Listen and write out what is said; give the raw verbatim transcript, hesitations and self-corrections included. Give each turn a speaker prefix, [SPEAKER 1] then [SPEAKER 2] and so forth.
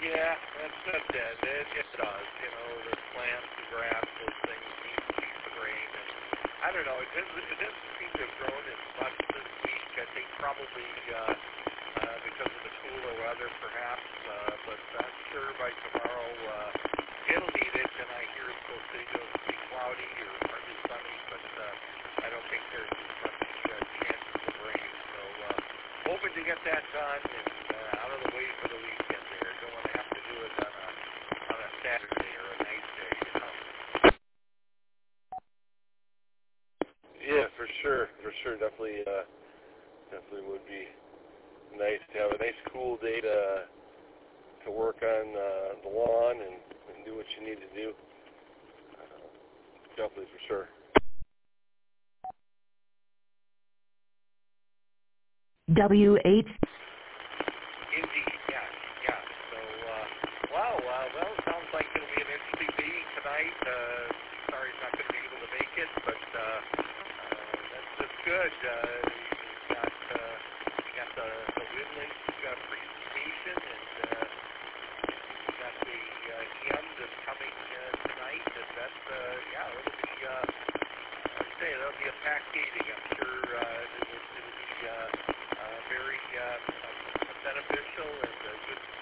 [SPEAKER 1] Yeah, that's that's it. It, it does. You know, the plants, the grass, those things need to keep the rain. And I don't know. It doesn't, it doesn't seem to have grown as much this week. I think probably uh, uh, because of the cooler weather, perhaps. Uh, but I'm sure by tomorrow uh, it'll need it. And I hear it's supposed to be cloudy or partly sunny, but uh, I don't think there's as much uh, chances of rain. So uh, hoping to get that done and uh, out of the way for the weekend there. Don't want to have to do it on a, on a Saturday or a night day, you know.
[SPEAKER 2] Yeah, for sure, for sure. Definitely, uh, definitely would be nice to have a nice, cool day to to work on uh, the lawn and, and do what you need to do. Uh, definitely, for sure.
[SPEAKER 3] W H.
[SPEAKER 1] Indeed, yeah, yeah. So, uh, wow, uh, well, it sounds like it'll be an interesting meeting tonight. Uh, sorry he's not going to be able to make it, but uh, uh, that's, that's good. Uh, you got, uh, you got the, the Winlands uh, presentation, and uh, you got the uh, hymn that's coming uh, tonight, and that's, uh, yeah, it'll be, uh, I'd say that'll be a packed meeting. I'm sure uh, it will, it'll be uh, uh, very uh, beneficial and uh, good